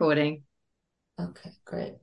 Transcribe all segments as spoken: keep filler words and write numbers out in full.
recording. Okay, great.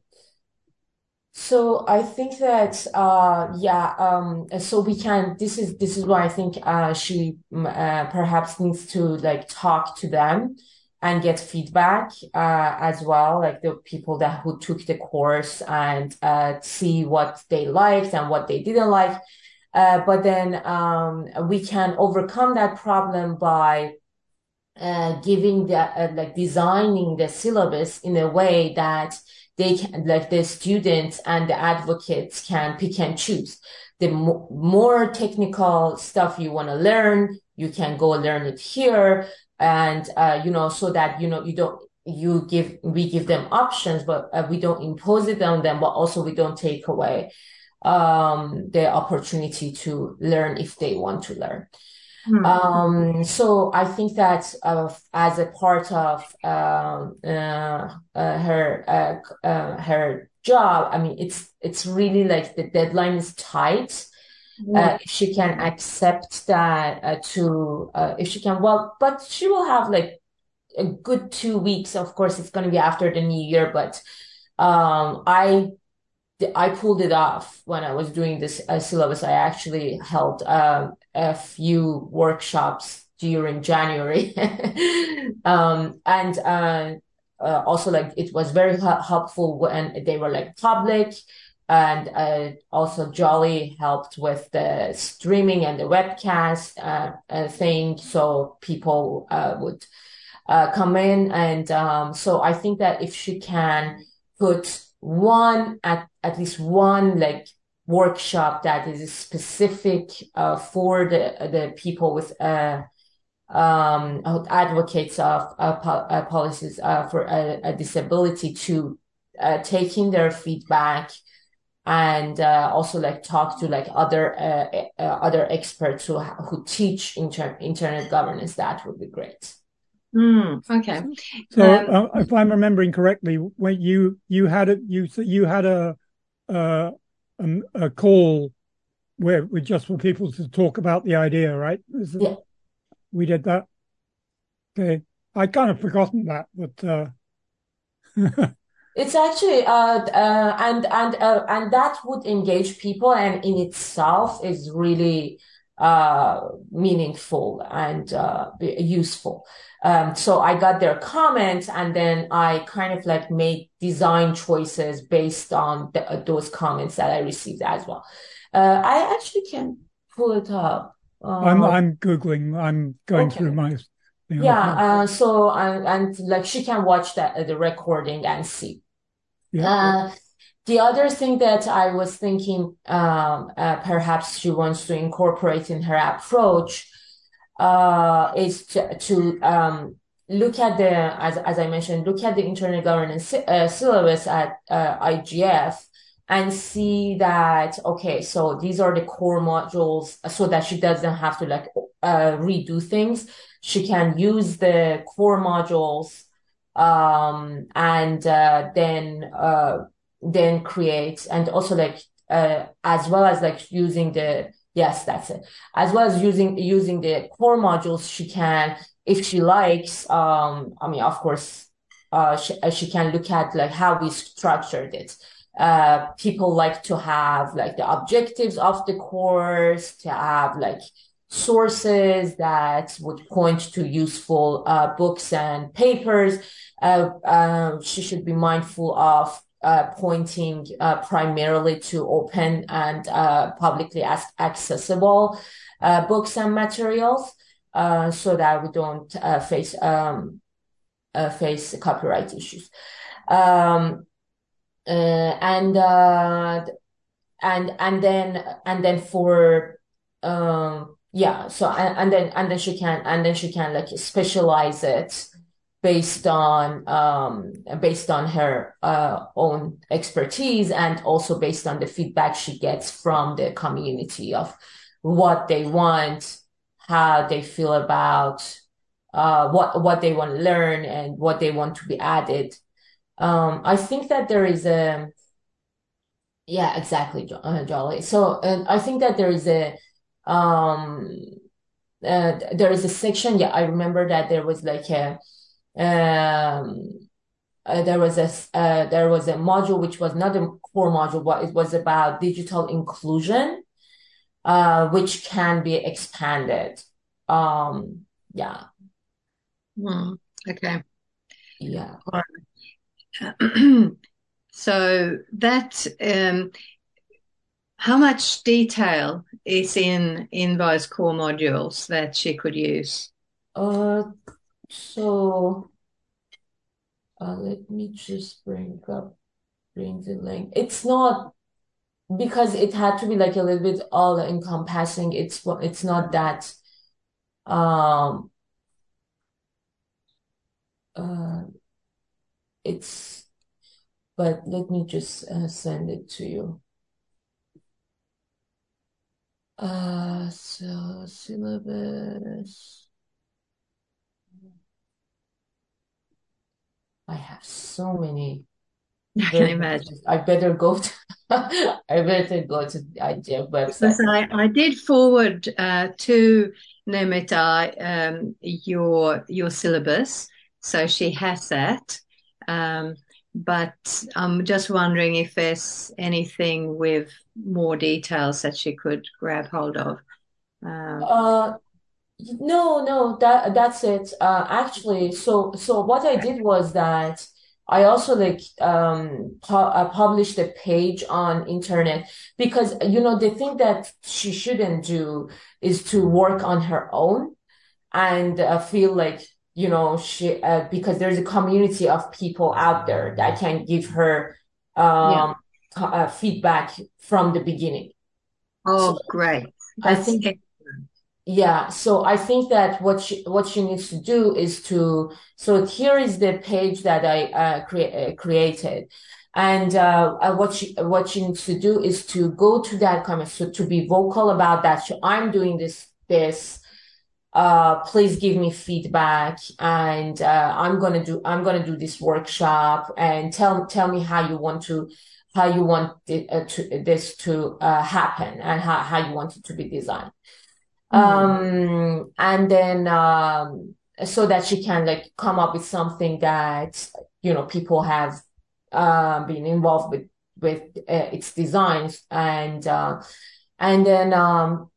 So I think that uh yeah um so we can this is this is why I think uh she mm, uh, perhaps needs to like talk to them and get feedback uh as well, like the people that who took the course, and uh see what they liked and what they didn't like. Uh but then um we can overcome that problem by uh, giving the uh, like designing the syllabus in a way that they can, like the students and the advocates can pick and choose. The mo more technical stuff you want to learn, you can go learn it here, and uh, you know, so that you know you don't you give we give them options, but uh, we don't impose it on them, but also we don't take away um the opportunity to learn if they want to learn. Hmm. Um, so I think that uh, as a part of um, uh, uh, her uh, uh, her job, I mean, it's it's really like the deadline is tight. Hmm. Uh, if she can accept that uh, to uh, if she can, well, but she will have like a good two weeks. Of course, it's going to be after the new year, but um, I I pulled it off when I was doing this uh, syllabus. I actually held um, a few workshops during January. um, and uh, uh, also, like, it was very helpful when they were like public. And uh, also, Jolly helped with the streaming and the webcast uh, uh, thing. So people uh, would uh, come in. And um, so I think that if she can put one at at least one like workshop that is specific uh, for the the people with uh, um, advocates of uh, po uh, policies uh, for a, a disability to uh, take in their feedback, and uh, also like talk to like other uh, uh, other experts who who teach inter internet governance. That would be great. Hmm. Okay. So, so Um, uh, if I'm remembering correctly, when you you had a you you had a uh, um, a call where with just for people to talk about the idea, right? Is it, Yeah. we did that. Okay, I kind of forgotten that, but uh, It's actually uh, uh and and uh, and that would engage people, and in itself is really uh meaningful and uh useful. Um so I got their comments, and then I kind of like made design choices based on the, uh, those comments that I received as well. Uh I actually can pull it up. I'm Uh I'm googling. I'm going through okay. my thing. Yeah, Okay, uh so and, and like she can watch that the recording and see. yeah. Uh, the other thing that I was thinking, um, uh, perhaps she wants to incorporate in her approach, uh, is to, to um, look at the, as, as I mentioned, look at the internet governance uh, syllabus at uh, I G F and see that, okay, so these are the core modules, so that she doesn't have to like uh, redo things. She can use the core modules um and uh then uh then create, and also like uh as well as like using the yes, that's it, as well as using using the core modules. She can, if she likes, um I mean, of course, uh she, uh, she can look at like how we structured it. Uh people like to have like the objectives of the course, to have like sources that would point to useful uh, books and papers. Uh, uh, she should be mindful of uh, pointing uh, primarily to open and uh, publicly accessible uh, books and materials, uh, so that we don't uh, face um, uh, face copyright issues. Um, uh, and uh, and and then and then for um yeah, so and, and then and then she can and then she can like specialize it based on um based on her uh own expertise, and also based on the feedback she gets from the community of what they want, how they feel about uh what what they want to learn and what they want to be added. um I think that there is a yeah, exactly, Jo- uh, Jolly. So uh, I think that there is a um uh, there is a section. Yeah, I remember that there was like a um uh, there was a uh, there was a module which was not a core module, but it was about digital inclusion, uh, which can be expanded. Um, yeah, Mm, okay. yeah. All right. So that um, how much detail is in in those core modules that she could use? Uh, so uh, let me just bring up bring the link. It's not because it had to be like a little bit all encompassing. It's it's not that um uh it's but let me just uh, send it to you. Uh, so syllabus. I have so many I can imagine. versions. I better go to I better go to the I G F website. Because I, I did forward uh, to Nemeta um, your your syllabus, so she has that. Um, but I'm just wondering if there's anything with more details that she could grab hold of. Um, Uh, no, no, that that's it. Uh, actually, so so what I did was that I also like um pu I published a page on internet because you know the thing that she shouldn't do is to work on her own and uh, feel like you know she uh, because there's a community of people out there that can give her yeah. um uh, feedback from the beginning. So Oh, great. I That's think yeah, so I think that what she what she needs to do is to so here is the page that I uh, crea uh, created, and uh, uh, what she what she needs to do is to go to that comment, so to be vocal about that. So I'm doing this this. Uh, please give me feedback, and uh, I'm gonna do I'm gonna do this workshop, and tell tell me how you want to how you want it, uh, to, this to uh, happen, and how how you want it to be designed. mm, Um, and then um, so that she can like come up with something that you know people have uh, been involved with with uh, its designs, and uh, and then um,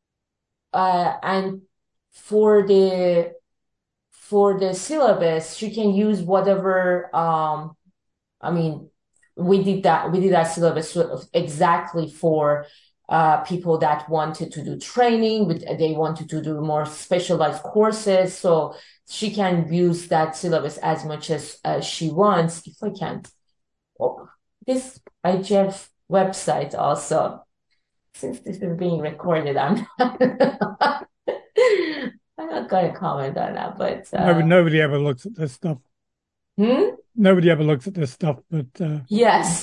uh, and for the for the syllabus she can use whatever um, I mean, we did that. We did that syllabus sort of exactly for uh, people that wanted to do training, but they wanted to do more specialized courses. So she can use that syllabus as much as uh, she wants. If I can, oh, this I G F website also, since this is being recorded, I'm not, I'm not going to comment on that, but Nobody, uh, nobody ever looks at this stuff. hmm? Nobody ever looks at this stuff, but uh, Yes.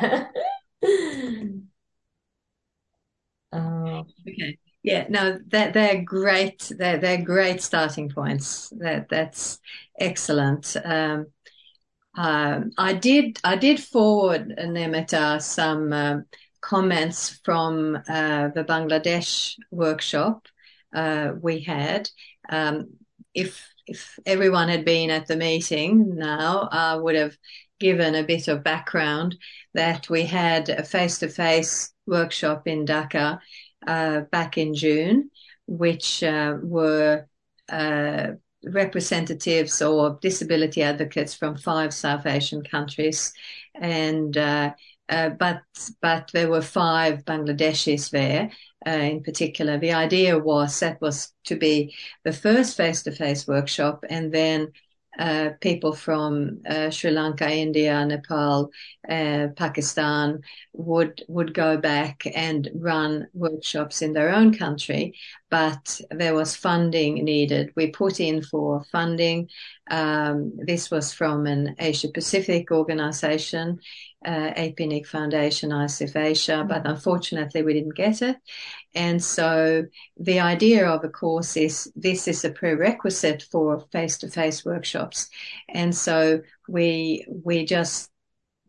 Um, okay. Yeah, no, that they're great. They're they're great starting points. That that's excellent. Um, um, I did I did forward Nemeta some um, comments from uh, the Bangladesh workshop uh, we had. Um, if if everyone had been at the meeting now, I would have given a bit of background that we had a face-to-face workshop in Dhaka uh, back in June, which uh, were uh, representatives or disability advocates from five South Asian countries, and uh, uh, but but there were five Bangladeshis there. Uh, in particular, the idea was that was to be the first face-to-face workshop, and then uh, people from uh, Sri Lanka, India, Nepal, uh, Pakistan would would go back and run workshops in their own country, but there was funding needed. We put in for funding. Um, this was from an Asia Pacific organization, uh, A P N I C Foundation, I S I F Asia, but unfortunately we didn't get it. And so the idea of a course is this is a prerequisite for face-to-face workshops. And so we we just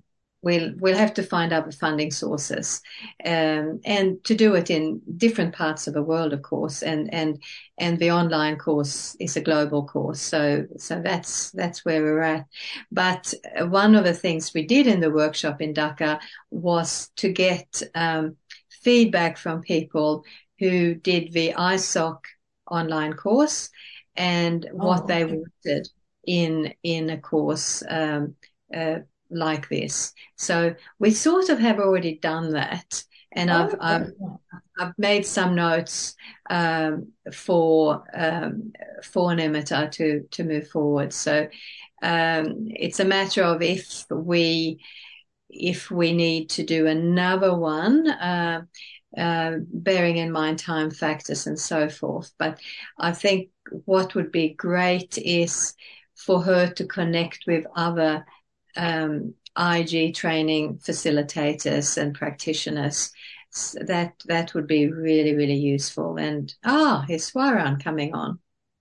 we'll we'll have to find other funding sources, um, and to do it in different parts of the world, of course. And and and the online course is a global course, so so that's that's where we're at. But one of the things we did in the workshop in Dhaka was to get um, feedback from people who did the I S O C online course and what Oh, they okay. wanted in in a course um, uh, like this. So we sort of have already done that, and I've Oh, I've okay. Yeah. I've made some notes um, for um, for Nemitar to to move forward. So um, it's a matter of if we if we need to do another one, uh, uh, bearing in mind time factors and so forth. But I think what would be great is for her to connect with other um, I G training facilitators and practitioners. That that would be really, really useful. And ah, is Swaran coming on?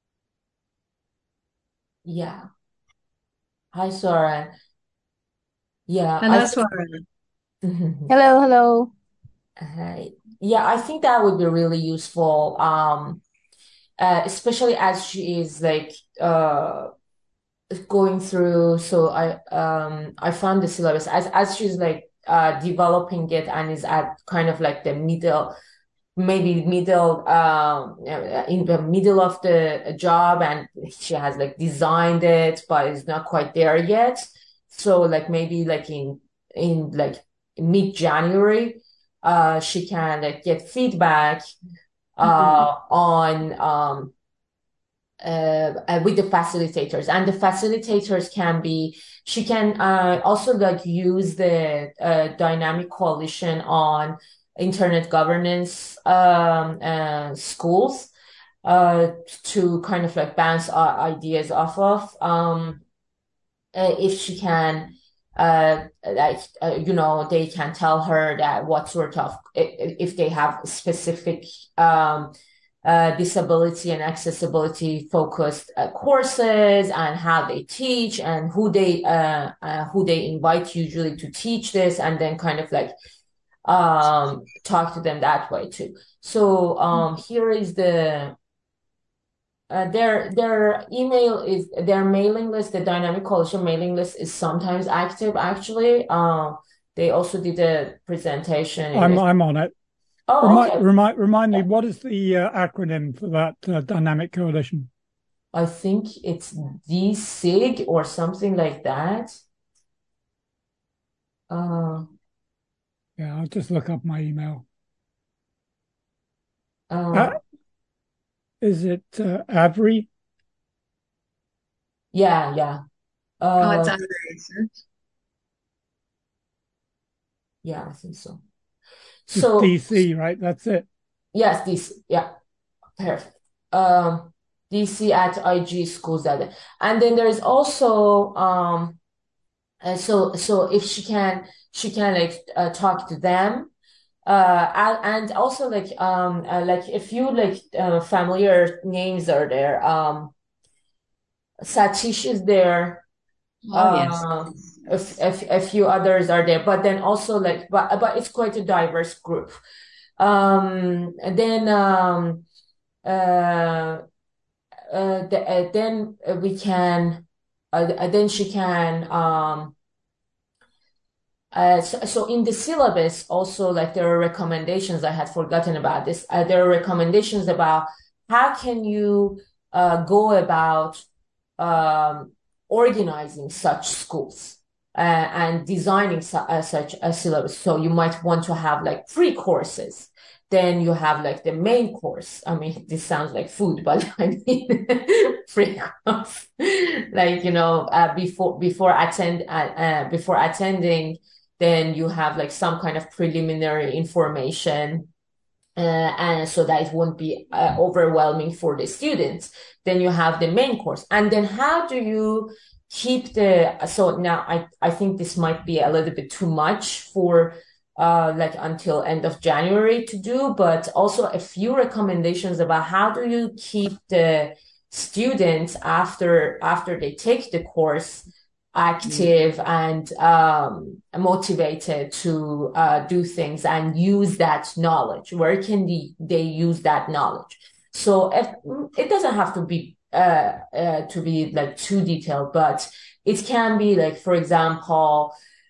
Yeah. Hi, Soren. Yeah, I Hello, think. Swaran. Hello, hello. Uh, yeah, I think that would be really useful. Um, uh, especially as she is like uh going through. So I um I found the syllabus as as she's like uh developing it and is at kind of like the middle, maybe middle um uh, in the middle of the job, and she has like designed it but is not quite there yet. So like maybe like in in like mid-January, uh she can like get feedback Mhm. uh on um uh, uh, with the facilitators, and the facilitators can be, she can uh, also like use the uh, dynamic coalition on internet governance um, uh, schools uh, to kind of like bounce uh, ideas off of. Um, uh, if she can, uh, like, uh, you know, they can tell her that what sort of, if they have specific um, uh, disability and accessibility focused uh, courses, and how they teach, and who they uh, uh, who they invite usually to teach this, and then kind of like um, talk to them that way too. So um, here is the uh, their their email is their mailing list. The Dynamic Coalition mailing list is sometimes active. Actually, um, they also did a presentation in I'm this. I'm on it. Oh, Remind okay. remind remind me, Yeah. what is the uh, acronym for that uh, dynamic coalition? I think it's D SIG or something like that. Uh, Yeah, I'll just look up my email. Uh, uh, is it uh, Avery? yeah, yeah. Oh, it's Uh, under, isn't it? yeah, I think so. Just So D C, right? That's it. yes, this, yeah, perfect. Um, D C at I G schools that, and then there is also um, uh, so so if she can, she can like uh, talk to them. Uh, and, and also like um uh, like a few like uh, familiar names are there. Um, Satish is there. Oh, yes. Uh, a, f- a, f- a few others are there, but then also like, but but it's quite a diverse group. Um, and then um, uh, uh, the, uh, then we can, uh, then she can um. Uh, so, so in the syllabus also, like there are recommendations. I had forgotten about this. Uh, there are recommendations about how can you uh, go about um, organizing such schools uh, and designing su uh, such a syllabus. So you might want to have like three courses. Then you have like the main course. I mean, this sounds like food, but I mean, free course. Like, you know, uh, before before attend uh, uh, before attending, then you have like some kind of preliminary information, uh, and so that it won't be uh, overwhelming for the students. Then you have the main course, and then how do you keep the, so now I, I think this might be a little bit too much for uh, like until end of January to do, but also a few recommendations about how do you keep the students after after they take the course active and um, motivated to uh, do things and use that knowledge? Where can they, they use that knowledge? So if, it doesn't have to be uh, uh, to be like too detailed, but it can be like, for example,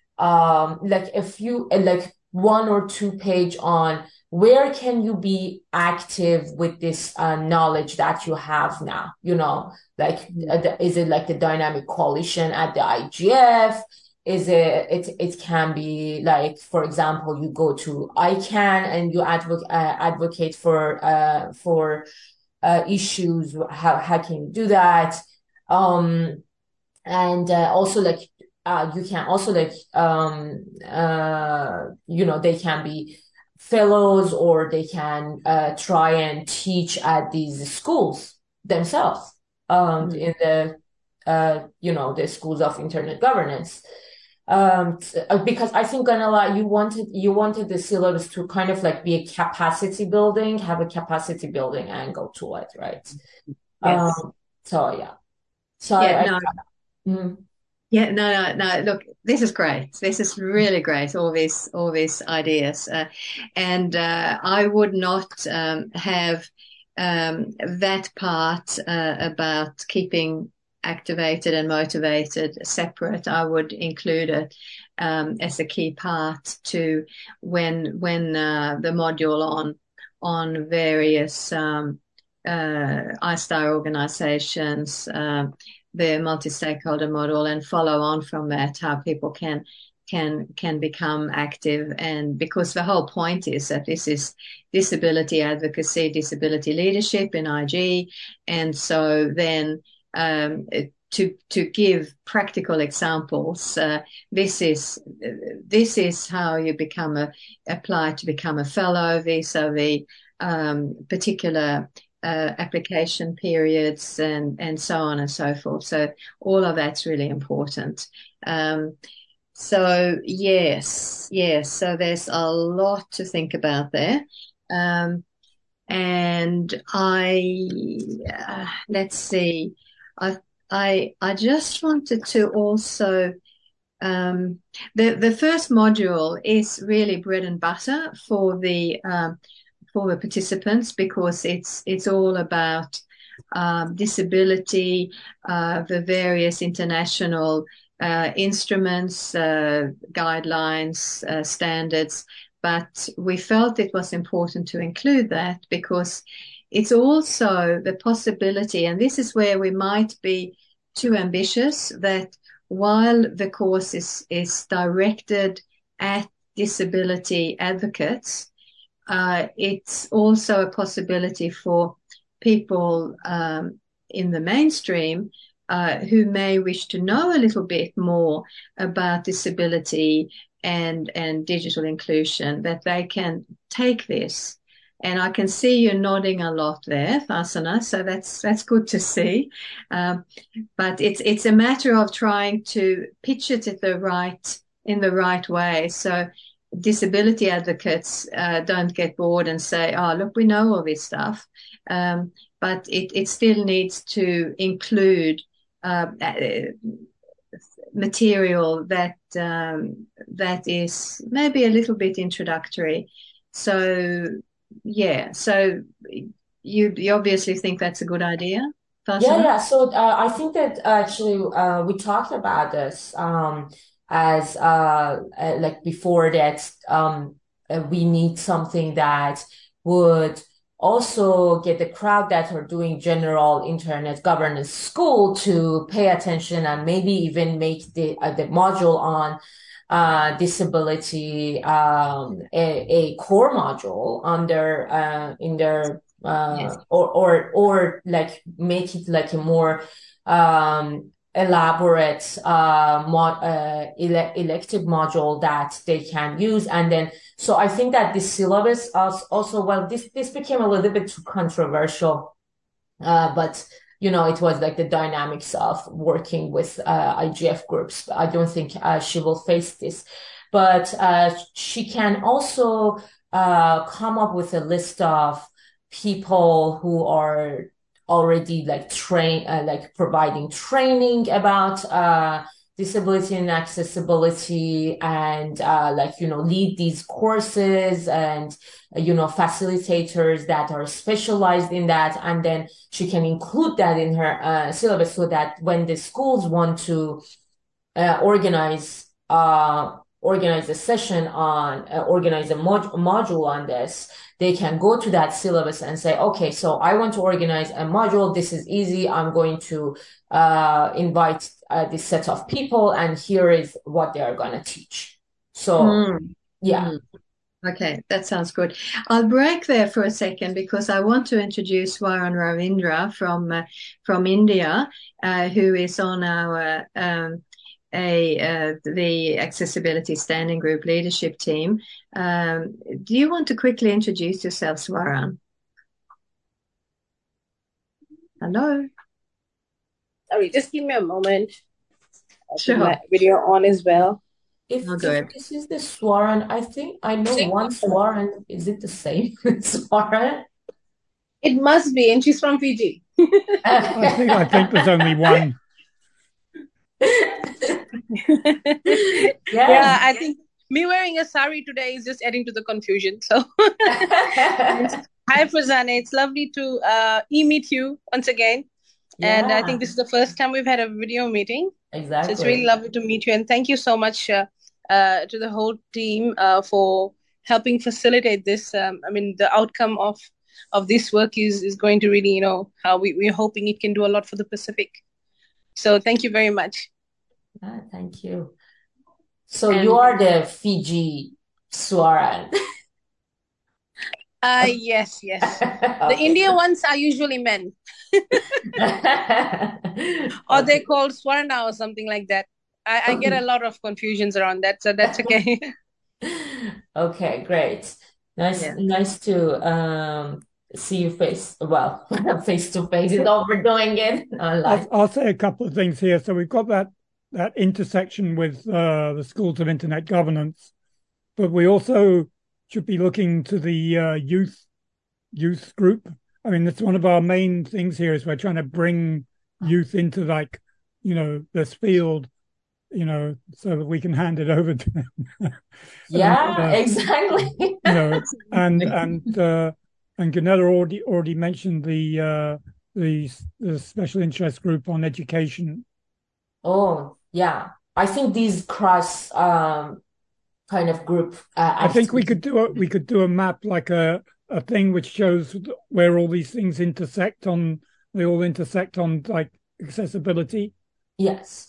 um, like a few, like one or two page on where can you be active with this uh, knowledge that you have now, you know, like, uh, is it like the dynamic coalition at the I G F? Is it, it, it can be like, for example, you go to I CAN and you advocate, uh, advocate for, uh, for, uh, issues. How, how can you do that? Um, and, uh, also like, uh, you can also like, um, uh, you know, they can be fellows or they can, uh, try and teach at these schools themselves, um, mm. in the, uh, you know, the schools of internet governance. Um, because I think, Ganela, you wanted, you wanted the syllabus to kind of like be a capacity building, have a capacity building angle to it, right? Yes. Um, so yeah. So yeah, I, no. I, mm. Yeah, no, no, no. Look, this is great. This is really great. All these, all these ideas, uh, and uh, I would not um, have um, that part uh, about keeping activated and motivated separate. I would include it um, as a key part to when when uh, the module on on various um, uh, I STAR organizations. Uh, the multi-stakeholder model and follow on from that, how people can can can become active. And because the whole point is that this is disability advocacy, disability leadership in I G, and so then um, to to give practical examples, uh, this is this is how you become a apply to become a fellow vis-a-vis um, particular Uh, application periods and and so on and so forth. So all of that's really important. Um, so yes, yes. So there's a lot to think about there. Um, and I uh, let's see. I I I just wanted to also. Um, the the first module is really bread and butter for the um, for the participants because it's it's all about um, disability, uh, the various international uh, instruments, uh, guidelines, uh, standards. But we felt it was important to include that because it's also the possibility, and this is where we might be too ambitious, that while the course is, is directed at disability advocates, uh, it's also a possibility for people um, in the mainstream uh, who may wish to know a little bit more about disability and, and digital inclusion, that they can take this. And I can see you nodding a lot there, Fasana, so that's that's good to see. Um, but it's it's a matter of trying to pitch it at the right in the right way. So disability advocates uh, don't get bored and say, "Oh, look, we know all this stuff," um, but it it still needs to include uh, material that um, that is maybe a little bit introductory. So. Yeah, so you, you obviously think that's a good idea, Fasana? Yeah, yeah. So uh, I think that actually uh, we talked about this um, as uh, uh, like before that um, uh, we need something that would also get the crowd that are doing general internet governance school to pay attention and maybe even make the uh, the module on uh, disability, um, a, a core module under, uh, in their, uh, yes. or, or, or like make it like a more, um, elaborate, uh, mod, uh, ele elective module that they can use. And then, so I think that this syllabus also, well, this, this became a little bit too controversial, uh, but you know, it was like the dynamics of working with uh, I G F groups. I don't think uh, she will face this, but uh, she can also uh, come up with a list of people who are already like train, uh, like providing training about uh, disability and accessibility and uh, like, you know, lead these courses and, you know, facilitators that are specialized in that. And then she can include that in her uh, syllabus so that when the schools want to uh, organize, uh, organize a session on, uh, organize a mod module on this, they can go to that syllabus and say, okay, so I want to organize a module. This is easy. I'm going to uh, invite uh, this set of people, and here is what they are going to teach. So, Mm. yeah. Mm. Okay, that sounds good. I'll break there for a second because I want to introduce Swaran Ravindra from uh, from India, uh, who is on our um, a uh, the Accessibility Standing Group leadership team. Um, do you want to quickly introduce yourself, Swaran? Hello. Sorry, just give me a moment. I'll Sure. put my video on as well. If, Oh, if good. this is the Swaran, I think I know one Swaran. Is it the same Swaran? It must be, and she's from Fiji. I think I think there's only one. Yes. Yeah, I think me wearing a sari today is just adding to the confusion. So, hi, Fazana. It's lovely to uh, e-meet you once again. And I think this is the first time we've had a video meeting. Exactly. So it's really lovely to meet you. And thank you so much uh, uh, to the whole team uh, for helping facilitate this. Um, I mean, the outcome of of this work is is going to really, you know, how we, we're hoping it can do a lot for the Pacific. So thank you very much. Ah, thank you. So and you are the Fiji Swaran. Uh, yes, yes. Okay. The India ones are usually men. Or okay. They're called Swarna or something like that. I, I get a lot of confusions around that, so that's okay. Okay, great. Nice, yeah. nice to um see you face well face to face is overdoing it. I'll, I'll say a couple of things here. So we've got that that intersection with uh, the Schools of Internet Governance, but we also should be looking to the uh, youth youth group. I mean, that's one of our main things here is we're trying to bring youth into, like, you know, this field, you know, so that we can hand it over to them. Yeah, and, uh, exactly. You know, and and uh, and Gunilla already already mentioned the uh, the the special interest group on education. Oh yeah, I think these cross um kind of group. Uh, I think we could do a we could do a map, like a a thing which shows where all these things intersect on. They all intersect on, like, accessibility. Yes.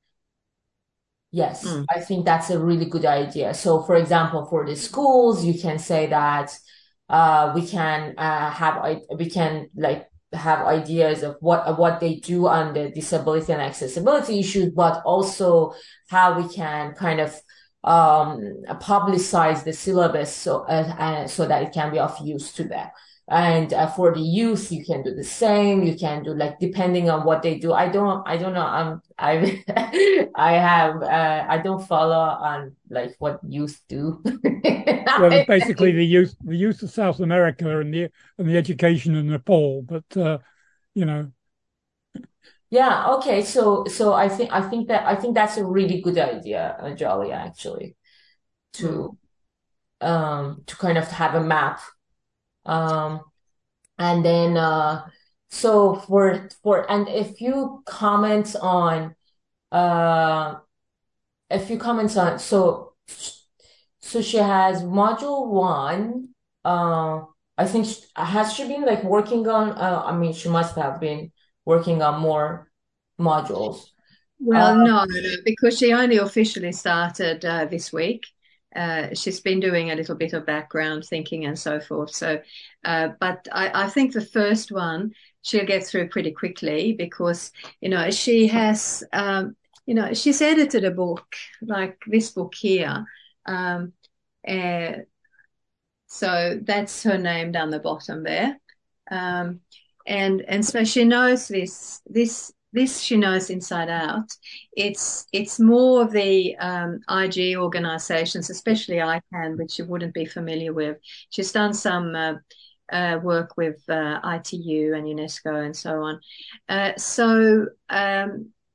Yes, mm. I think that's a really good idea. So, for example, for the schools, you can say that uh, we can uh, have we can like have ideas of what what they do on the disability and accessibility issues, but also how we can kind of um, publicize the syllabus so uh, uh, so that it can be of use to them. And uh, for the youth, you can do the same. You can do, like, depending on what they do. I don't, I don't know. I'm, I, I have, uh, I don't follow on like what youth do. Well, basically the youth, the youth of South America and the and the education in Nepal. But uh, you know. Yeah. Okay. So, so I think, I think that, I think that's a really good idea, uh, Jolly, actually, to, mm. um, to kind of have a map. Um, and then, uh, so for, for, and a few comments on, uh, a few comments on, so, so she has module one, uh, I think, she, has she been like working on, uh, I mean, she must have been working on more modules. Well, uh, no, no, because she only officially started, uh, this week. Uh, she's been doing a little bit of background thinking and so forth. So, uh, but I, I think the first one she'll get through pretty quickly because, you know, she has, um, you know, she's edited a book like this book here. Um, uh, so that's her name down the bottom there. Um, and, and so she knows this, this, This she knows inside out. It's it's more of the um, I G organisations, especially ICANN, which you wouldn't be familiar with. She's done some uh, uh, work with uh, I T U and UNESCO and so on. Uh, so um,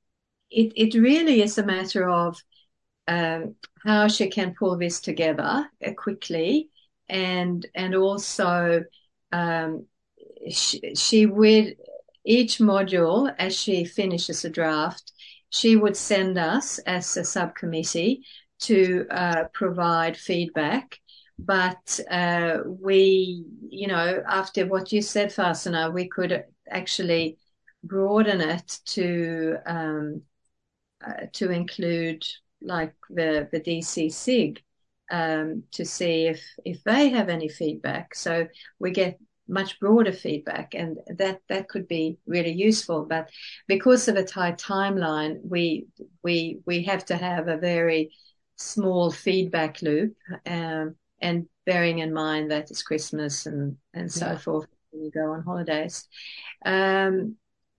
it, it really is a matter of um, how she can pull this together uh, quickly, and and also um, she, she would, each module, as she finishes a draft, she would send us as a subcommittee to uh, provide feedback. But uh, we, you know, after what you said, Fasana, we could actually broaden it to um, uh, to include like the the D C SIG um, to see if if they have any feedback. So we get much broader feedback, and that that could be really useful. But because of a tight timeline, we we we have to have a very small feedback loop, um, and bearing in mind that it's Christmas and and so Yeah. forth when you go on holidays. Um,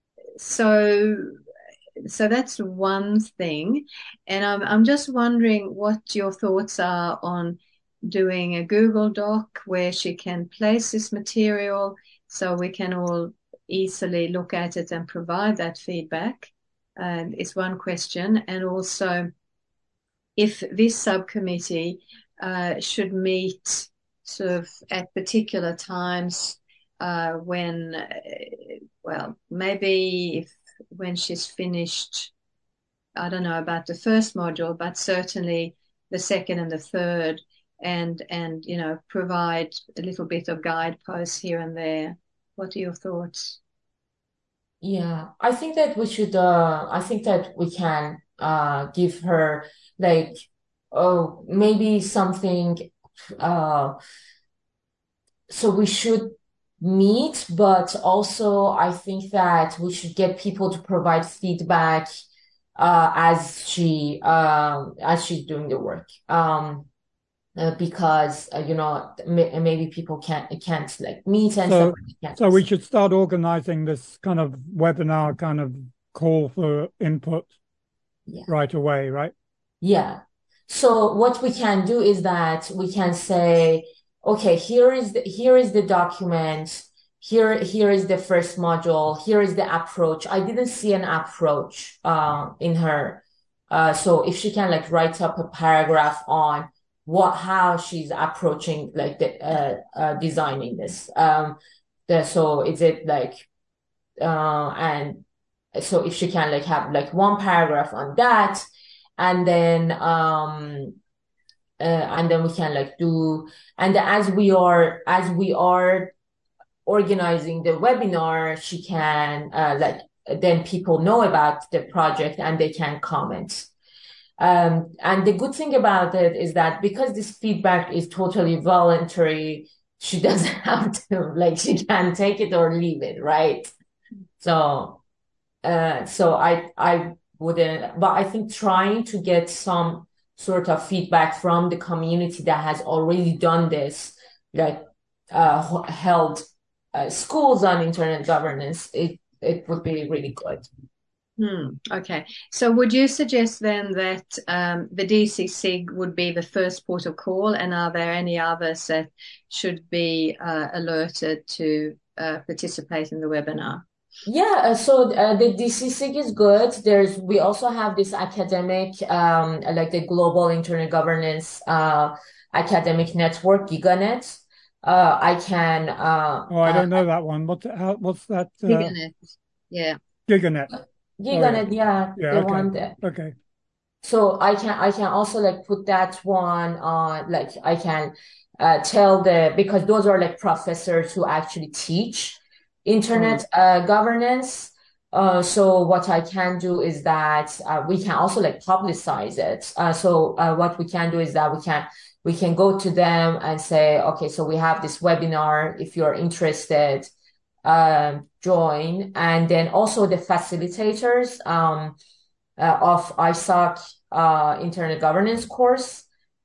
so so that's one thing. And I'm I'm just wondering what your thoughts are on doing a Google Doc where she can place this material so we can all easily look at it and provide that feedback. And is one question. And also, if this subcommittee uh, should meet sort of at particular times uh, when, uh, well, maybe if when she's finished, I don't know about the first module, but certainly the second and the third, and and you know, provide a little bit of guideposts here and there. What are your thoughts? Yeah, I think that we should, uh, I think that we can uh, give her like, oh, maybe something, uh, so we should meet, but also I think that we should get people to provide feedback uh, as she um, as she's doing the work. Um, uh, because uh, you know may maybe people can't can't like meet and So, stuff. Can't. so we should start organizing this kind of webinar kind of call for input Yeah. right away, right? Yeah. So what we can do is that we can say, okay, here is the here is the document. Here, here is the first module. Here is the approach. I didn't see an approach uh, in her. Uh, so if she can like write up a paragraph on what how she's approaching like the uh, uh, designing this. Um, the, so is it like uh, and so if she can like have like one paragraph on that, and then um uh, and then we can like do, and as we are as we are organizing the webinar, she can uh, like then people know about the project and they can comment. Um, and the good thing about it is that because this feedback is totally voluntary, she doesn't have to like she can take it or leave it, right? So uh, so I I wouldn't, but I think trying to get some sort of feedback from the community that has already done this, like uh, held uh, schools on internet governance, it it would be really good. Hmm. Okay. So would you suggest then that um, the D C SIG would be the first port of call, and are there any others that should be uh, alerted to uh, participate in the webinar? Yeah, uh, so uh, the D C SIG is good. There's we also have this academic, um, like the Global Internet Governance uh, Academic Network, GigaNet. Uh, I can. Uh, Oh, I uh, don't know that one. What? How, what's that? Uh, GigaNet. Yeah. GigaNet. GigaNet, Oh, yeah. yeah, Yeah. the Okay. one that. Okay. So I can I can also like put that one on, like I can uh, tell the, because those are like professors who actually teach internet uh, governance. Uh, so what I can do is that uh, we can also like publicize it. Uh, so uh, what we can do is that we can we can go to them and say, okay, so we have this webinar. If you're interested, uh, join. And then also the facilitators um, uh, of I S O C uh, internet governance course.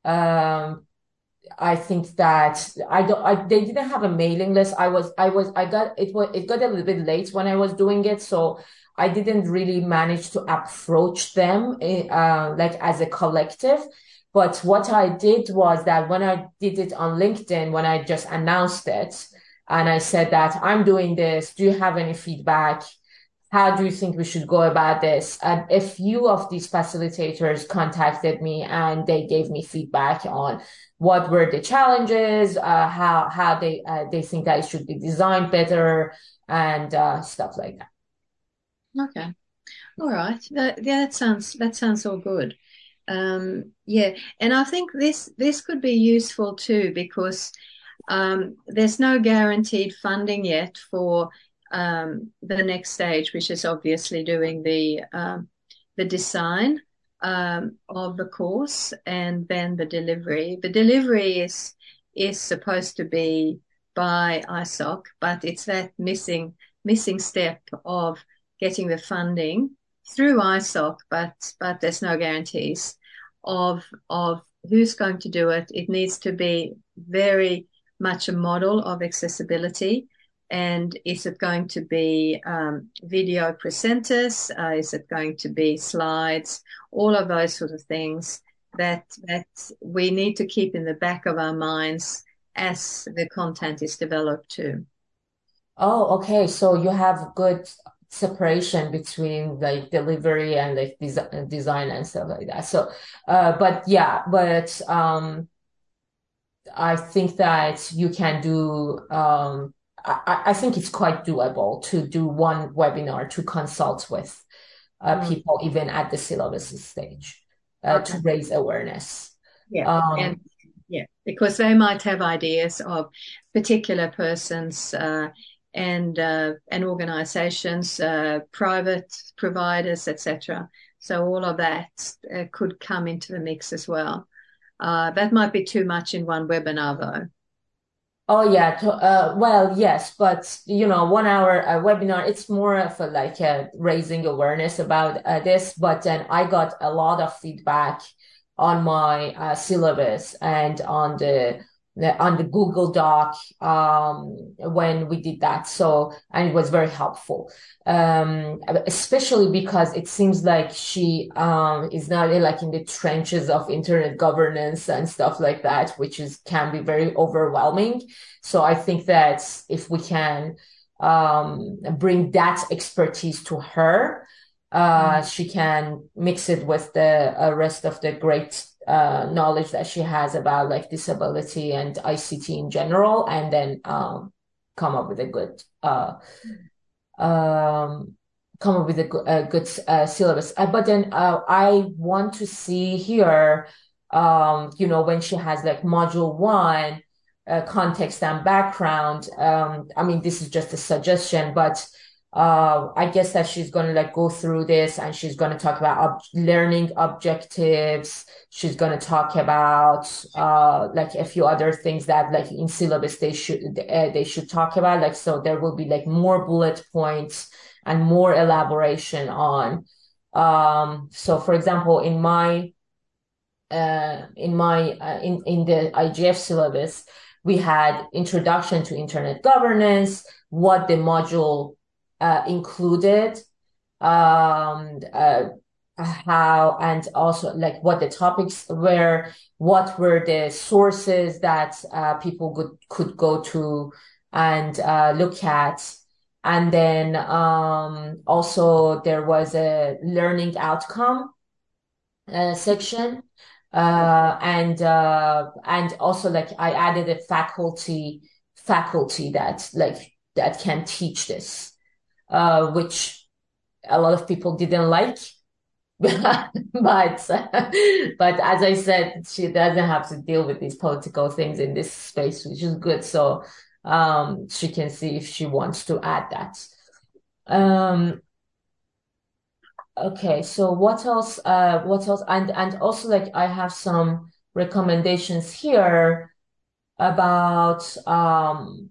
Um, I think that I don't, I, they didn't have a mailing list. I was, I was, I got, it was, it got a little bit late when I was doing it. So I didn't really manage to approach them, uh, like as a collective. But what I did was that when I did it on LinkedIn, when I just announced it and I said that I'm doing this, do you have any feedback? how do you think we should go about this? And a few of these facilitators contacted me and they gave me feedback on what were the challenges, uh, how how they uh, they think that it should be designed better, and uh, stuff like that. Okay. All right. That, yeah, that sounds that sounds all good. Um, yeah, and I think this this could be useful too because um, there's no guaranteed funding yet for um, the next stage, which is obviously doing the um, the design um, of the course and then the delivery. The delivery is is supposed to be by I S O C, but it's that missing missing step of getting the funding through I S O C, but but there's no guarantees of of who's going to do it. It needs to be very much a model of accessibility. And is it going to be um, video presenters? Uh, is it going to be slides? All of those sort of things that that we need to keep in the back of our minds as the content is developed too. Oh, okay. So you have good separation between like delivery and like des design and stuff like that. So, uh, but yeah, but um, I think that you can do. Um, I, I think it's quite doable to do one webinar to consult with uh, mm. people even at the syllabus stage uh, okay. to raise awareness. Yeah, um, and yeah, because they might have ideas of particular persons. Uh, and uh, and organizations, uh, private providers, et cetera. So all of that uh, could come into the mix as well. Uh, that might be too much in one webinar, though. Oh yeah, uh, well yes, but you know, one hour uh, webinar, it's more of a, like uh, raising awareness about uh, this. But then I got a lot of feedback on my uh, syllabus and on the on the Google Doc um, when we did that. So, and it was very helpful, um, especially because it seems like she um, is not like in the trenches of internet governance and stuff like that, which is can be very overwhelming. So I think that if we can um, bring that expertise to her, uh, mm. she can mix it with the uh, rest of the great uh, knowledge that she has about like disability and I C T in general, and then um, come up with a good, uh, um, come up with a, a good uh, syllabus. Uh, but then uh, I want to see here, um, you know, when she has like module one, uh, context and background. Um, I mean, this is just a suggestion, but Uh, I guess that she's going to like go through this and she's going to talk about ob learning objectives. She's going to talk about, uh, like a few other things that like in syllabus they should, uh, they should talk about. Like, so there will be like more bullet points and more elaboration on, um, so for example, in my, uh, in my, uh, in, in the I G F syllabus, we had introduction to internet governance, what the module Uh, included, um, uh, how, and also like what the topics were, what were the sources that uh, people could, could go to and uh, look at. And then um, also there was a learning outcome uh, section. Uh, and uh, and also like I added a faculty, faculty that like, that can teach this. Uh, which a lot of people didn't like, but but as I said, she doesn't have to deal with these political things in this space, which is good. So um, she can see if she wants to add that. Um, okay, so what else? Uh, what else? And and also like I have some recommendations here about um.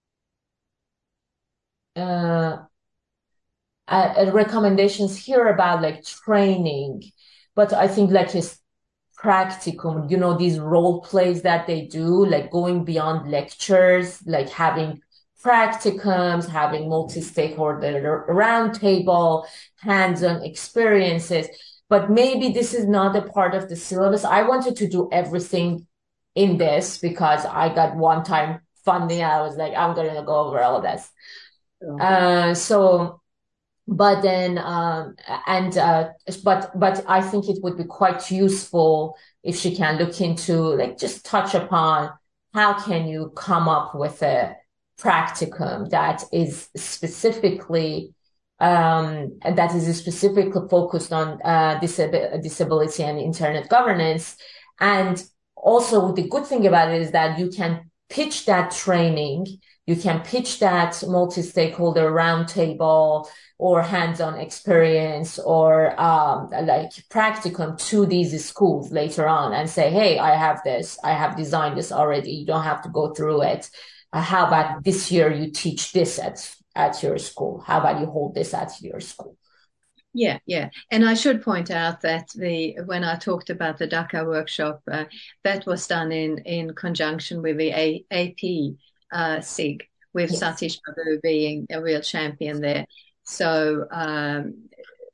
Uh, Uh, recommendations here about like training, but I think like his practicum, you know, these role plays that they do, like going beyond lectures, like having practicums, having multi-stakeholder roundtable, hands-on experiences. But maybe this is not a part of the syllabus. I wanted to do everything in this because I got one-time funding. I was like, I'm going to go over all of this. Okay. Uh, so but then, um, and, uh, but, but I think it would be quite useful if she can look into, like, just touch upon how can you come up with a practicum that is specifically, um, that is specifically focused on, uh, disab- disability and internet governance. And also the good thing about it is that you can pitch that training, you can pitch that multi-stakeholder roundtable or hands-on experience or um, like practicum to these schools later on and say, hey, I have this, I have designed this already. You don't have to go through it. Uh, how about this year you teach this at, at your school? How about you hold this at your school? Yeah, yeah. And I should point out that the when I talked about the Dhaka workshop, uh, that was done in, in conjunction with the A- AP uh, S I G, with yes. Satish Babu being a real champion there. So, um,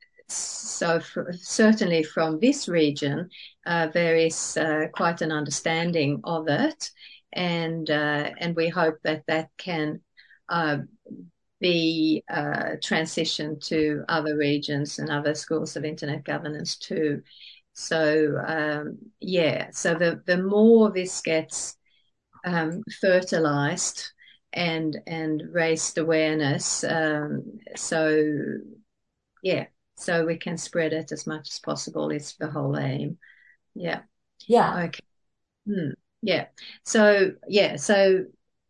so for, certainly from this region, uh, there is uh, quite an understanding of it, and uh, and we hope that that can uh, be uh, transitioned to other regions and other schools of internet governance too. So um, yeah, so the the more this gets um, fertilized and and raised awareness, um, so yeah, so we can spread it as much as possible is the whole aim. Yeah. Yeah. Okay. Hmm. Yeah. So yeah. So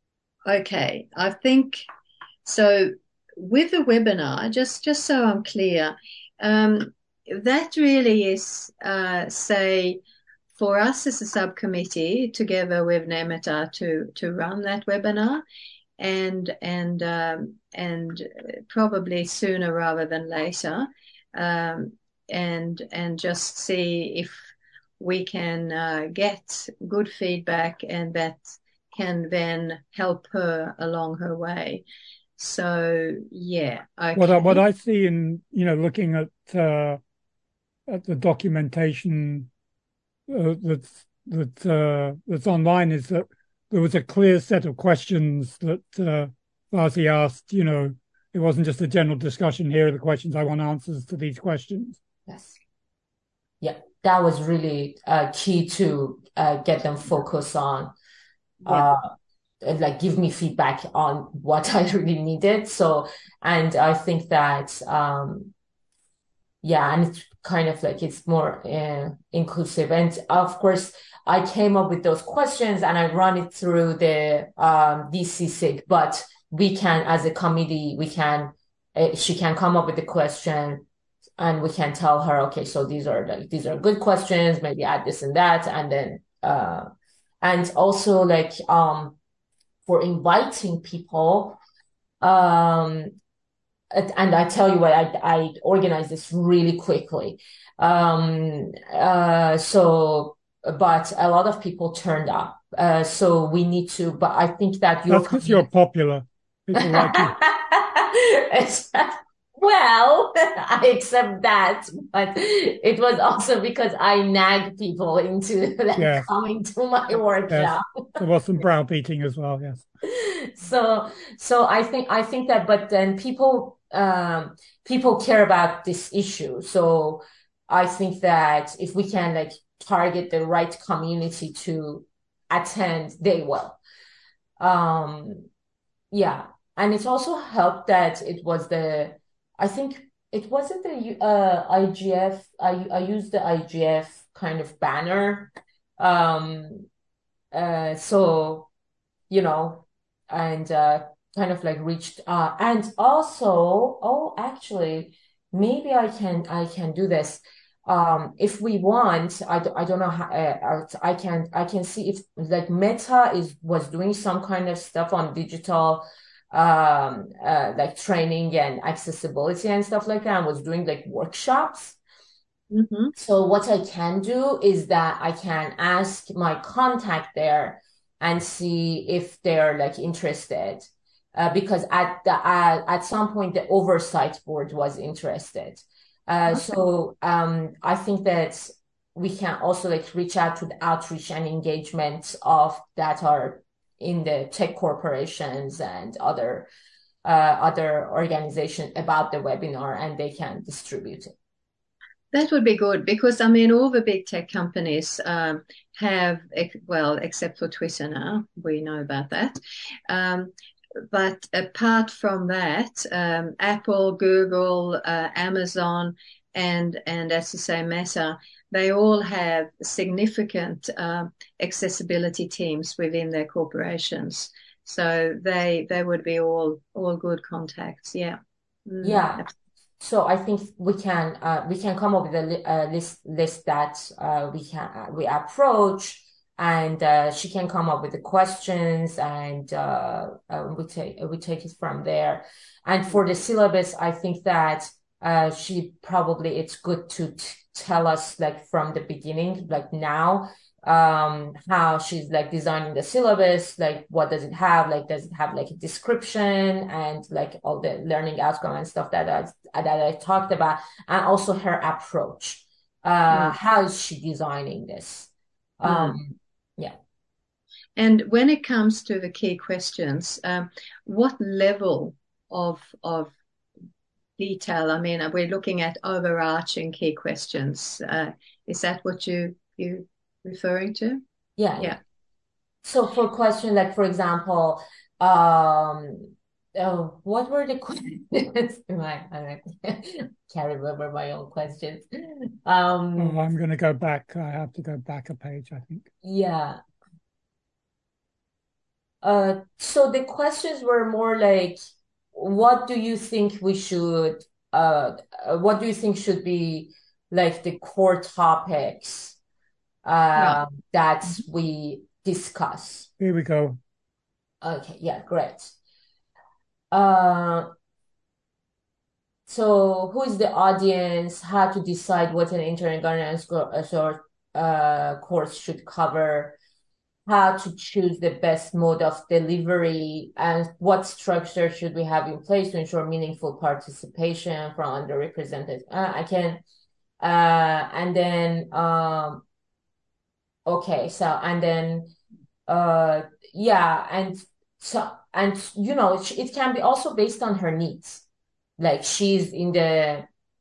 okay. I think so. With the webinar, just just so I'm clear, um, that really is, uh, say, for us as a subcommittee, together with NEMETA, to to run that webinar, and and um, and probably sooner rather than later, um, and and just see if we can uh, get good feedback, and that can then help her along her way. So yeah, okay. What I, what I see in, you know, looking at uh, at the documentation uh, that's that uh, that's online is that there was a clear set of questions that uh, Vasi asked. You know, it wasn't just a general discussion. Here are the questions. I want answers to these questions. Yes. Yeah, that was really uh, key to uh, get them focused on. Yeah. Uh, like give me feedback on what I really needed. So, and I think that, um, yeah, and it's kind of like, it's more uh, inclusive. And of course, I came up with those questions and I run it through the um, D C S I G, but we can, as a committee, we can, uh, she can come up with the question and we can tell her, okay, so these are like, these are good questions, maybe add this and that. And then, uh, and also like, um, for inviting people. Um, and I tell you what, I, I organized this really quickly. Um, uh, so, but a lot of people turned up. Uh, so we need to, but I think that you're- That's because you're popular. People like you. Well, I accept that, but it was also because I nagged people into like, yes. coming to my workshop. Yes. There was some browbeating as well, yes. So, so I think, I think that, but then people, um, people care about this issue. So I think that if we can like target the right community to attend, they will. Um, yeah. And it also helped that it was the, I think it wasn't the uh, I G F. I, I used the I G F kind of banner. Um, uh, so, you know, and uh, kind of like reached, uh, and also, oh, actually, maybe I can, I can do this. Um, if we want, I, I don't know how, uh, I can, I can see if like Meta is, was doing some kind of stuff on digital um uh like training and accessibility and stuff like that, and was doing like workshops. Mm-hmm. So what I can do is that I can ask my contact there and see if they're like interested, uh, because at the uh, at some point the oversight board was interested. Uh, okay. So um I think that we can also like reach out to the outreach and engagement of that are in the tech corporations and other uh, other organization about the webinar and they can distribute it. That would be good because, I mean, all the big tech companies um, have, well, except for Twitter now, we know about that. Um, but apart from that, um, Apple, Google, uh, Amazon, and, and as you say, Meta, they all have significant uh, accessibility teams within their corporations. So they they would be all all good contacts. Yeah. Mm, Yeah. absolutely. So I think we can uh, we can come up with a li uh, list list that uh, we can uh, we approach, and uh, she can come up with the questions, and uh, uh, we take we take it from there. And for the syllabus, I think that uh, she probably it's good to t tell us like from the beginning, like now, um how she's like designing the syllabus, like what does it have, like does it have like a description and like all the learning outcome and stuff that I, that I talked about, and also her approach, uh Mm. how is she designing this. um Mm. yeah And when it comes to the key questions, um, what level of of detail? I mean, we're looking at overarching key questions. Uh, is that what you you referring to? yeah yeah Yeah. So for question like, for example, um oh, what were the questions? I, I can't remember my own questions. um Oh, I'm going to go back. I have to go back a page, I think. yeah Uh, so the questions were more like, what do you think we should, uh, uh, what do you think should be like the core topics, Right. uh, that we discuss? Here we go. Okay, yeah, great. Uh, so who is the audience? How to decide what an internet governance co- uh, sort uh, course should cover? How to choose the best mode of delivery, and what structure should we have in place to ensure meaningful participation from underrepresented. Uh, I can, uh, and then, um, okay, so, and then, uh, yeah, and so, and you know, it can be also based on her needs. Like she's in the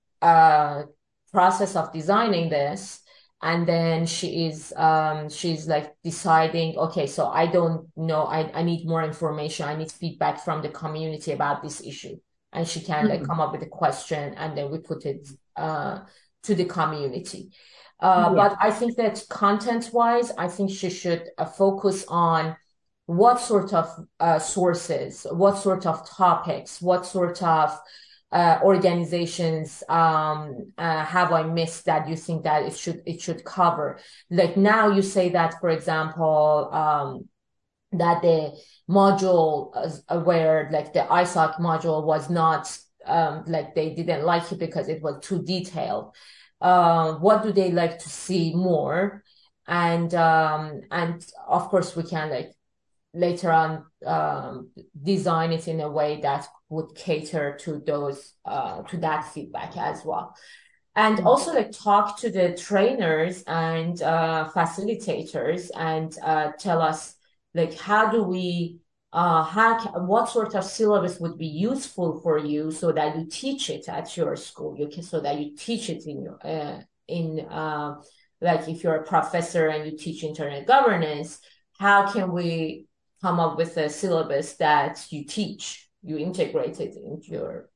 uh process of designing this, and then she is um she's like deciding, okay, so I don't know, I, I need more information, I need feedback from the community about this issue, and she can like Mm. come up with a question and then we put it uh to the community. uh Yeah. but I think that content wise, I think she should uh, focus on what sort of uh sources, what sort of topics, what sort of uh, organizations um, uh, have I missed that you think that it should it should cover? Like now you say that, for example, um, that the module uh, where like the I S O C module was not um, like they didn't like it because it was too detailed. Uh, what do they like to see more? And um, and of course we can like later on um, design it in a way that would cater to those uh, to that feedback as well, and Mm. also like talk to the trainers and uh, facilitators and uh, tell us like how do we uh, how can, what sort of syllabus would be useful for you so that you teach it at your school, you can so that you teach it in your uh, in uh, like if you're a professor and you teach internet governance, how can we come up with a syllabus that you teach, you integrate it into your,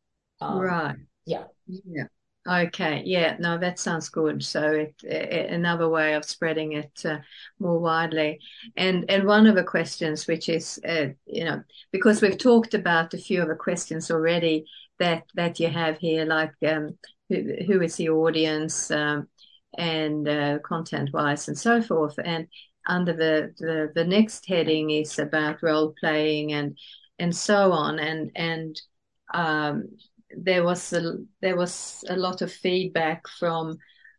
um, Right. yeah. Yeah. Okay. Yeah. No, that sounds good. So it, it another way of spreading it uh, more widely. And and one of the questions, which is, uh, you know, because we've talked about a few of the questions already that that you have here, like um, who, who is the audience, um, and uh, content-wise, and so forth. And under the, the the next heading is about role playing and and so on. And and um, there was a, there was a lot of feedback from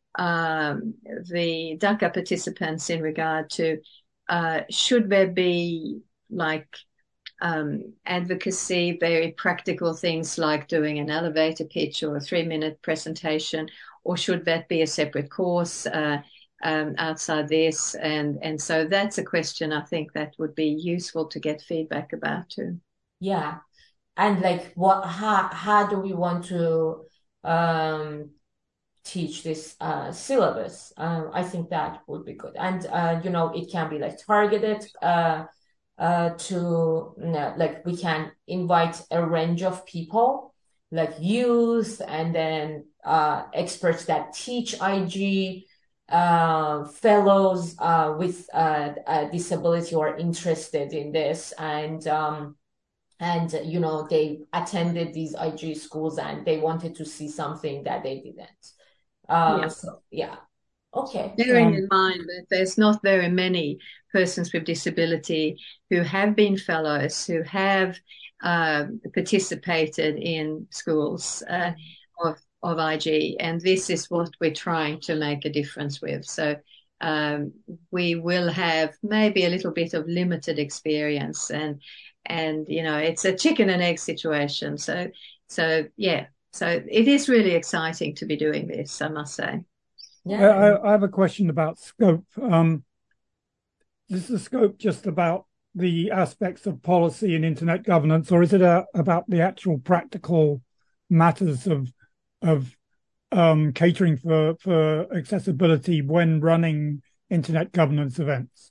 um, the DACA participants in regard to uh, should there be like um, advocacy, very practical things like doing an elevator pitch or a three minute presentation, or should that be a separate course uh, um, outside this? And, and so that's a question I think that would be useful to get feedback about too. Yeah. and like what how how do we want to um teach this uh syllabus? Um, I think that would be good. And uh, you know, it can be like targeted uh uh to you know, like we can invite a range of people like youth and then uh experts that teach I G, uh fellows uh with uh a disability or interested in this, and um and you know they attended these I G schools and they wanted to see something that they didn't. Uh, Yeah. so yeah, okay. Bearing Um, in mind that there's not very many persons with disability who have been fellows, who have uh, participated in schools uh, of, of I G, and this is what we're trying to make a difference with. So um, we will have maybe a little bit of limited experience, and and you know it's a chicken and egg situation. So so yeah, so it is really exciting to be doing this, I must say. I, I, I have a question about scope. Um, is the scope just about the aspects of policy and internet governance, or is it a, about the actual practical matters of of um, catering for for accessibility when running internet governance events?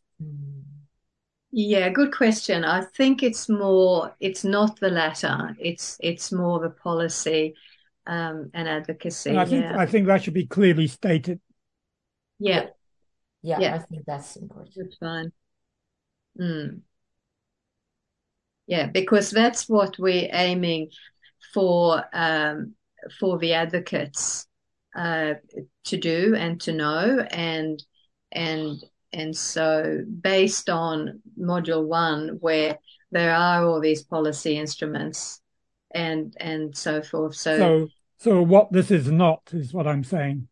Yeah, good question. I think it's more, it's not the latter. It's it's more the policy um, and advocacy. And I think Yeah. I think that should be clearly stated. Yeah. Yeah, Yeah. I think that's important. That's fine. Mm. Yeah, because that's what we're aiming for um, for the advocates uh, to do and to know, and and and so based on module one, where there are all these policy instruments and and so forth. So, So so what this is not is what I'm saying.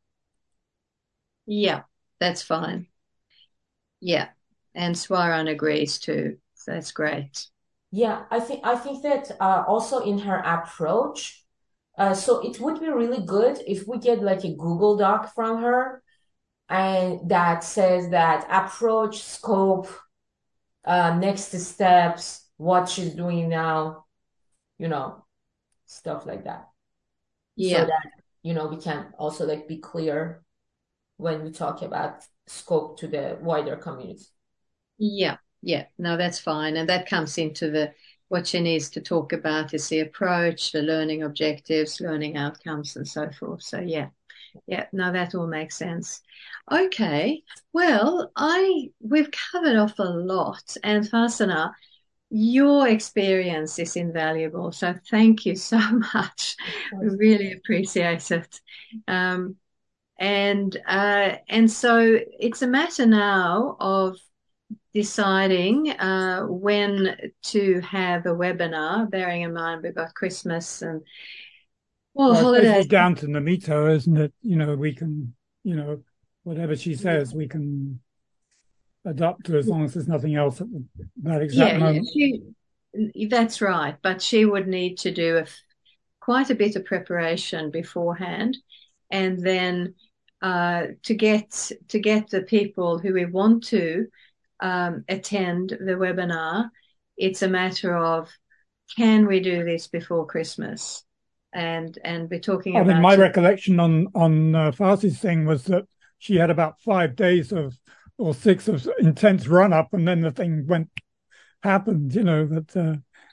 yeah, that's fine. Yeah, and Swaran agrees too. So that's great. Yeah, I think I think that uh, also in her approach, uh, so it would be really good if we get like a Google Doc from her and that says that approach, scope, uh, next steps, what she's doing now, you know, stuff like that. Yeah. So that, you know, we can also like be clear when we talk about scope to the wider community. Yeah, yeah, no, that's fine. And that comes into the what she needs to talk about is the approach, the learning objectives, learning outcomes, and so forth. So yeah, yeah, no, that all makes sense. Okay, well, I we've covered off a lot, and Fasana, your experience is invaluable. So thank you so much. We really appreciate it. Um, and uh, and so it's a matter now of deciding uh, when to have a webinar, bearing in mind we've got Christmas and well, Well, it's holidays. basically down to Namito, isn't it? You know, we can, you know, whatever she says, we can adapt to as long as there's nothing else at that exact Yeah, moment. yeah, she, that's right. But she would need to do a, quite a bit of preparation beforehand, and then uh, to get to get the people who we want to um, attend the webinar, it's a matter of can we do this before Christmas? And and we're talking I about. mean, my recollection on on uh, Farsi's thing was that she had about five days of or six of intense run up, and then the thing went happened. You know that. Uh,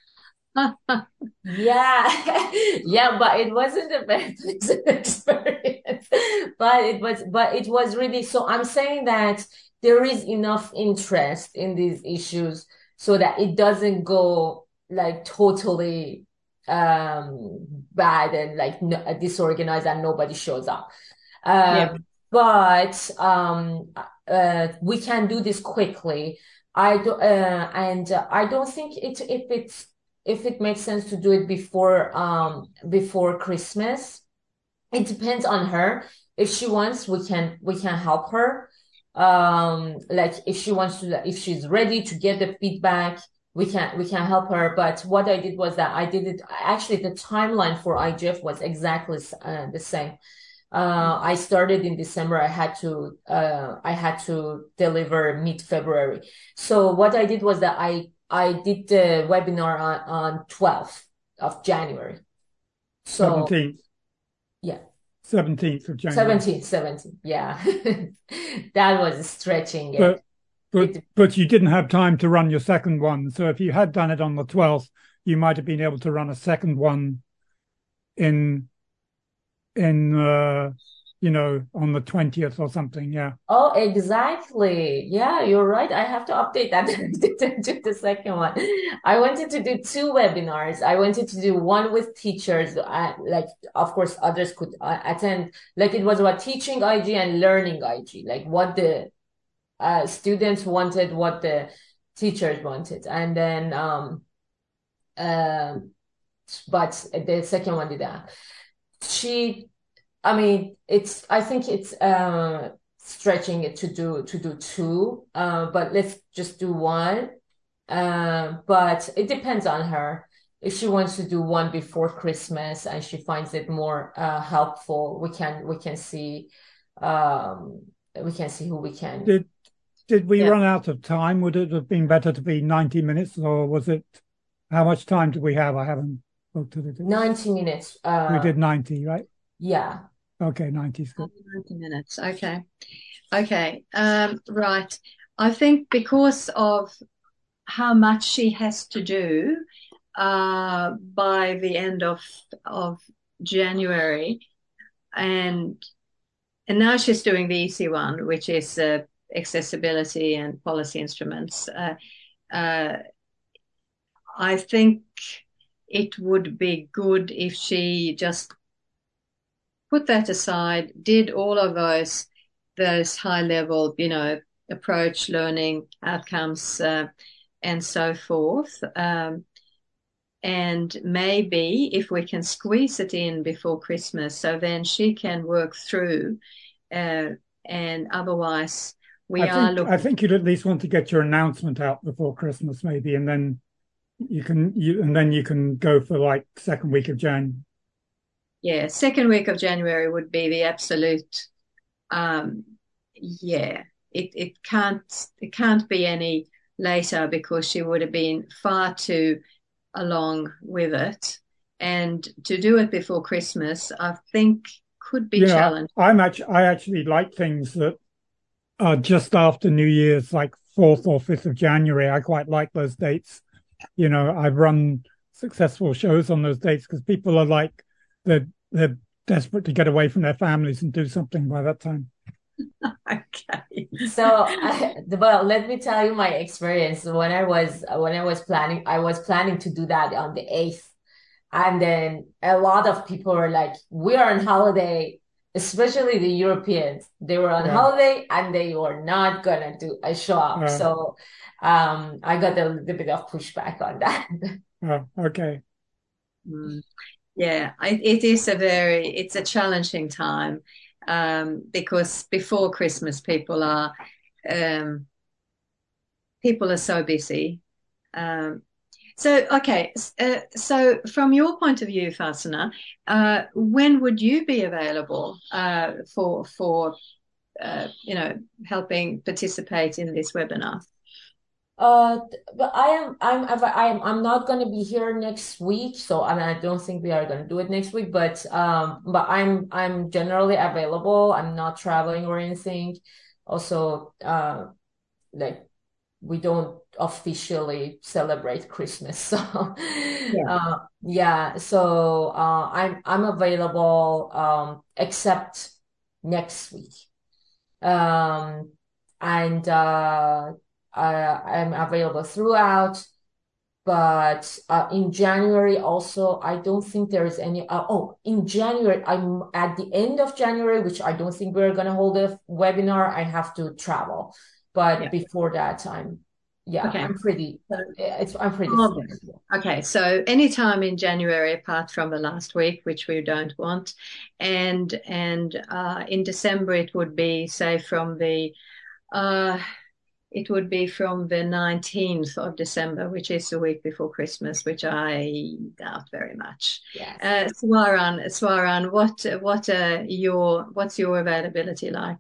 Yeah, yeah, but it wasn't a very pleasant experience. But it was, but it was really, so I'm saying that there is enough interest in these issues so that it doesn't go like totally um bad and like no, disorganized and nobody shows up. Uh, Yeah. but um uh we can do this quickly. I do, uh, and uh, I don't think it if it's if it makes sense to do it before um before Christmas. It depends on her. If she wants, we can we can help her. Um, like if she wants to, if she's ready to get the feedback, we can we can help her. But what I did was that I did it. Actually, the timeline for I G F was exactly uh, the same. Uh, I started in December. I had to uh, I had to deliver mid-February. So what I did was that I I did the webinar on, on twelfth. of January. So seventeenth. Yeah. seventeenth of January. seventeenth, seventeenth. Yeah. That was stretching it. But but It- but you didn't have time to run your second one. So if you had done it on the twelfth, you might have been able to run a second one in in uh you know on the twentieth or something. Yeah. Oh, exactly. Yeah, you're right. I have to update that to do the second one. I wanted to do two webinars. I wanted to do one with teachers, uh, like, of course, others could uh, attend. Like, it was about teaching I G and learning I G, like what the uh, students wanted, what the teachers wanted. And then, um, um, but the second one did that. She I mean, it's, I think it's uh, stretching it to do to do two, uh, but let's just do one. Uh, but it depends on her. If she wants to do one before Christmas and she finds it more uh, helpful, we can we can see um, we can see who we can. Did did we Yeah. run out of time? Would it have been better to be ninety minutes, or was it? How much time did we have? I haven't looked at it. ninety minutes. Uh, We did ninety, right? Yeah. Okay, ninety is good. ninety minutes. Okay. Okay. Um, right. I think because of how much she has to do uh, by the end of of January, and and now she's doing the easy one, which is uh, accessibility and policy instruments. Uh, uh, I think it would be good if she just put that aside, did all of those those high level, you know, approach, learning, outcomes, uh, and so forth. Um, and maybe if we can squeeze it in before Christmas, so then she can work through. Uh, and otherwise, we I are think looking. I think you'd at least want to get your announcement out before Christmas, maybe, and then you can you and then you can go for like second week of Jan. Yeah, second week of January would be the absolute. Um, yeah, it it can't it can't be any later because she would have been far too along with it, and to do it before Christmas, I think could be You know, challenging. I, I'm actually I actually like things that are just after New Year's, like fourth or fifth of January. I quite like those dates. You know, I've run successful shows on those dates because people are like they're they're desperate to get away from their families and do something by that time. Okay. So, I, well, let me tell you my experience. When I was when I was planning, I was planning to do that on the eighth, and then a lot of people were like, "We are on holiday," especially the Europeans. They were on Yeah. holiday and they were not gonna do a show up. Uh, So, um, I got a little bit of pushback on that. oh, okay. Mm. Yeah, I, it is a very, it's a challenging time um, because before Christmas, people are, um, people are so busy. Um, so, okay, s- uh, so from your point of view, Fasana, uh, when would you be available uh, for for uh, you know helping participate in this webinar? Uh, but I am I'm I'm I'm not gonna be here next week, so I mean I don't think we are gonna do it next week. But um, but I'm I'm generally available. I'm not traveling or anything. Also, uh, like we don't officially celebrate Christmas, so uh, yeah. So uh, I'm I'm available um except next week. Um, and uh. Uh, I'm available throughout, but uh, in January also, I don't think there is any. Uh, oh, in January, I'm at the end of January, which I don't think we're gonna hold a webinar. I have to travel, but Yeah. before that, I'm yeah, Okay. I'm pretty. It's I'm pretty. Oh, flexible. Okay, so anytime in January, apart from the last week, which we don't want, and and uh, in December it would be say from the uh, it would be from the nineteenth of December, which is the week before Christmas, which I doubt very much. Yes. Uh, Swaran, Swaran, what what uh, your what's your availability like?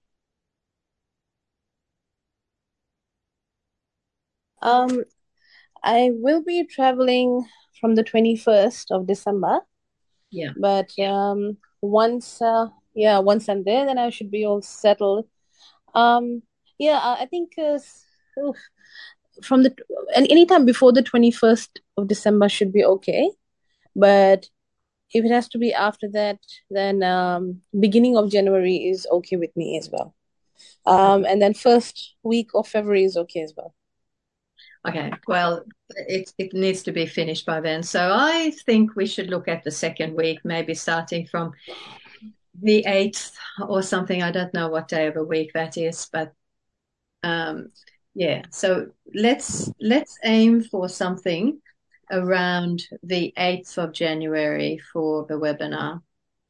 Um, I will be traveling from the twenty-first of December, Yeah. but um, once, uh, yeah, once I'm there, then I should be all settled. Um, yeah, I I think uh, s- oof, from the any anytime before the twenty-first of December should be okay. But if it has to be after that, then um, beginning of January is okay with me as well. Um, and then first week of February is okay as well. Okay, well, it it needs to be finished by then. So I think we should look at the second week, maybe starting from the eighth or something. I don't know what day of a week that is, but um, yeah. So let's let's aim for something around the eighth of January for the webinar.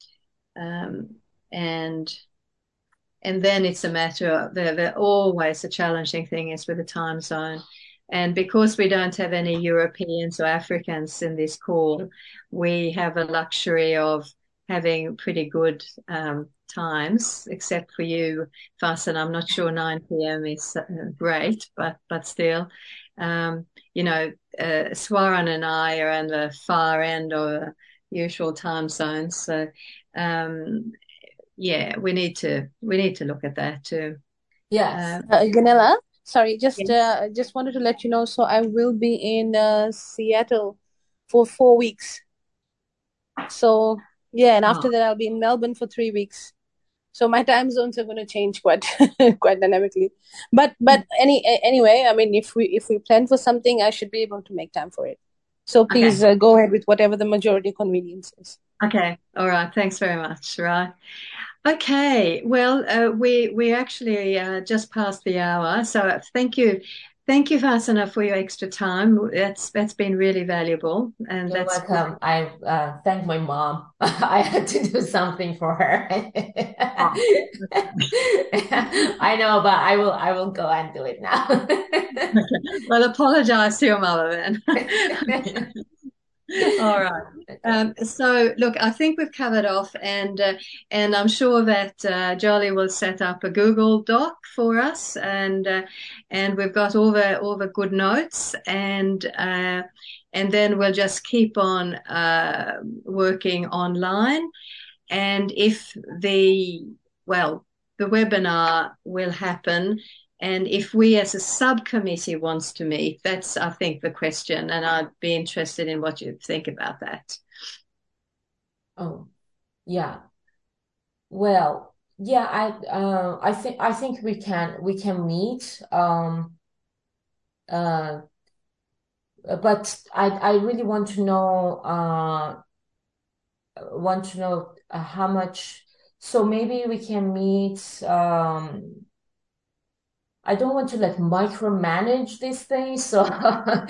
Um, and and then it's a matter of the, the always the challenging thing is with the time zone. And because we don't have any Europeans or Africans in this call, we have a luxury of having pretty good um, times, except for you, Fasten. I'm not sure nine p m is uh, great, but but still, um, you know, uh, Swaran and I are on the far end of the usual time zones. So um, yeah, we need to we need to look at that too. Yes. Uh, Uh, Ganella, sorry, just yes. uh, just wanted to let you know. So I will be in uh, Seattle for four weeks. So yeah, and Oh, after that I'll be in Melbourne for three weeks. So my time zones are going to change quite quite dynamically. But but any a- anyway, I mean, if we if we plan for something, I should be able to make time for it. So okay. please uh, go ahead with whatever the majority convenience is. Okay. All right. Thanks very much. Right. Okay. Well, uh, we we actually uh, just passed the hour, so thank you, thank you, Vasana, for your extra time. That's that's been really valuable, and You're that's good. welcome. I uh, thank my mom. I had to do something for her. Oh, I know, but I will I will go and do it now. okay. Well, apologize to your mother then. All right. Okay. Um, so look, I think we've covered off, and uh, and I'm sure that uh, Jolly will set up a Google Doc for us, and uh, and we've got all the all the good notes, and uh, and then we'll just keep on uh, working online, and if the well, the webinar will happen. And if we as a subcommittee wants to meet, that's, I think, the question. And I'd be interested in what you think about that. Oh, yeah. Well, yeah, I uh, I think I think we can we can meet. Um uh but I I really want to know uh want to know uh, how much, so maybe we can meet. um I don't want to like micromanage these things, so uh,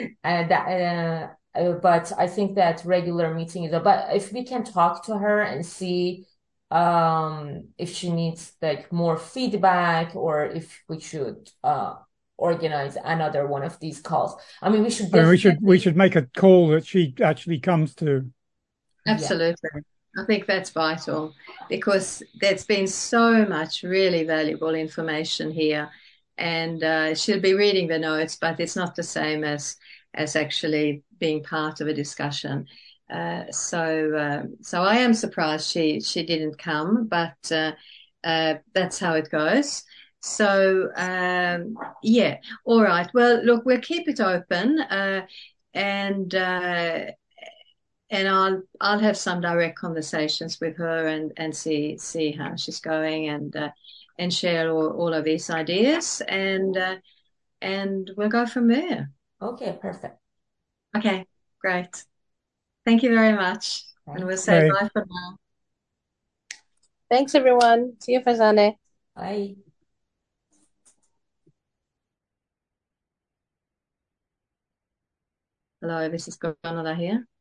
that, uh, uh, but I think that regular meeting is. But if we can talk to her and see um, if she needs like more feedback, or if we should uh, organize another one of these calls. I mean, we should I mean, we should we definitely, should make a call that she actually comes to. yeah. Absolutely. I think that's vital because there's been so much really valuable information here. And uh, she'll be reading the notes, but it's not the same as as actually being part of a discussion. Uh, so uh, so I am surprised she she didn't come, but uh, uh, that's how it goes. So um, yeah, all right. Well, look, we'll keep it open, uh, and uh, and I'll I'll have some direct conversations with her and and see see how she's going and uh, and share all, all of these ideas and uh, and we'll go from there. Okay, perfect. Okay, great. Thank you very much, and we'll Thanks. say Okay. bye for now. Thanks, everyone. See you, Fazane. Bye. Hello, this is Granada here.